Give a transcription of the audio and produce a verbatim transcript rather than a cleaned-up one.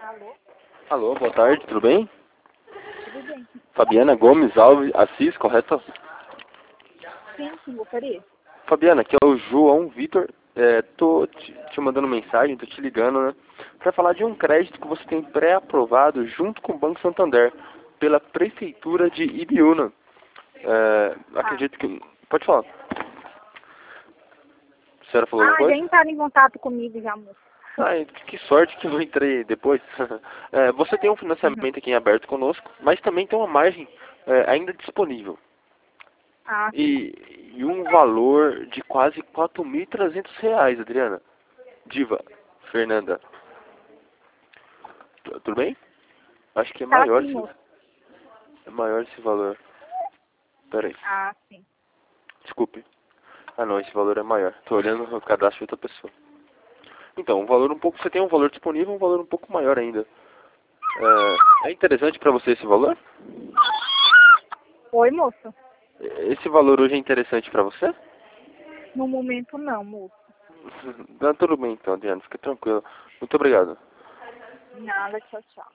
Alô? Alô, boa tarde, tudo bem? Tudo bem? Fabiana Gomes Alves Assis, correto? Sim, sim, gostaria. Fabiana, aqui é o João Vitor. É, tô te, te mandando mensagem, tô te ligando, né? Pra falar de um crédito que você tem pré-aprovado junto com o Banco Santander pela Prefeitura de Ibiúna. É, Ah, acredito que... Pode falar. A senhora falou alguma ah já coisa? entraram em contato comigo já, moço. Ai, que sorte que eu entrei depois. É, você tem um Uhum. financiamento aqui em aberto conosco, mas também tem uma margem é, ainda disponível. Ah, sim. E, e um valor de quase quatro mil e trezentos reais, Adriana. Diva, Fernanda. Tu- Tudo bem? Acho que é Fala maior assim, esse, moço. é maior esse valor. Pera aí. Ah, sim. Desculpe. Ah não, esse valor é maior. Tô olhando o cadastro de outra pessoa. Então, um valor um pouco. Você tem um valor disponível, um valor um pouco maior ainda. É, é interessante para você esse valor? Oi, moço. Esse valor hoje é interessante para você? No momento não, moço. Não, tudo bem então, Adriano. Fica tranquilo. Muito obrigado. Nada, tchau, tchau.